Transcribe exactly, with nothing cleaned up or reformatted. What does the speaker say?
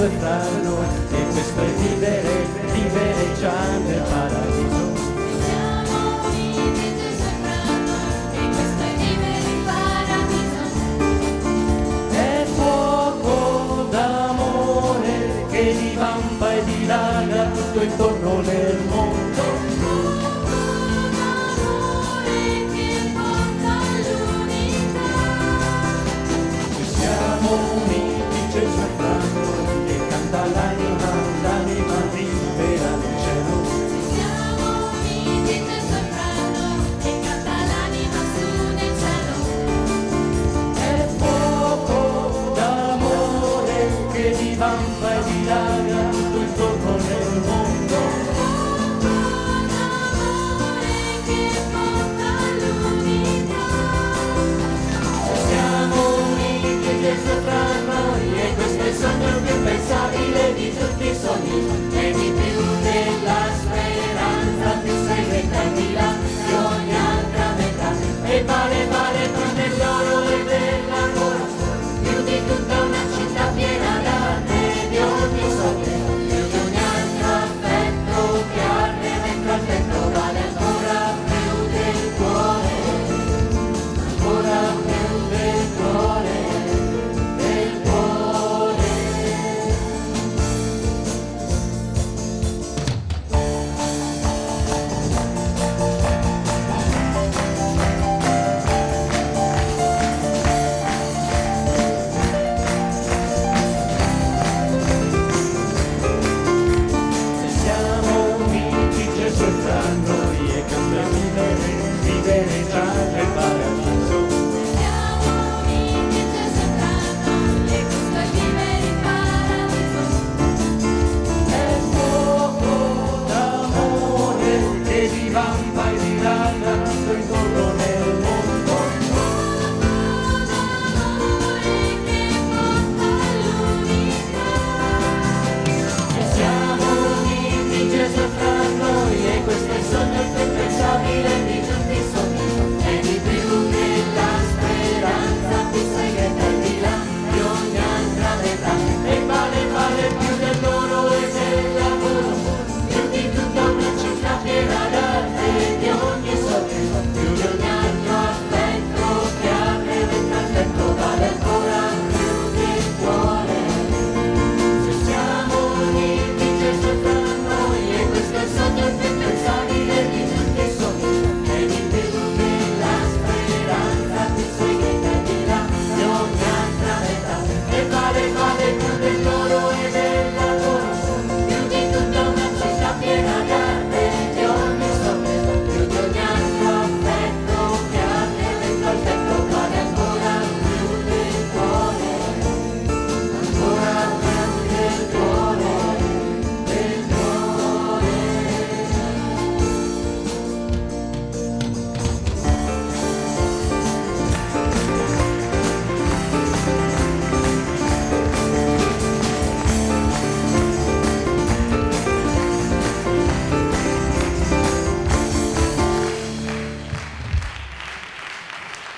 Gesù è fra noi, e questo è vivere, vivere già nel paradiso. Siamo uniti, Gesù è fra noi, e questo è vivere in paradiso. È fuoco d'amore che divampa e dilaga tutto intorno nel mondo. Fuoco d'amore che porta all'unità. Siamo uniti, Gesù è fra noi, e canta l'anima, l'anima libera nel cielo. Siamo uniti, Gesù è fra noi, e canta l'anima su nel cielo. È fuoco d'amore che divampa e dilaga tutto intorno nel mondo.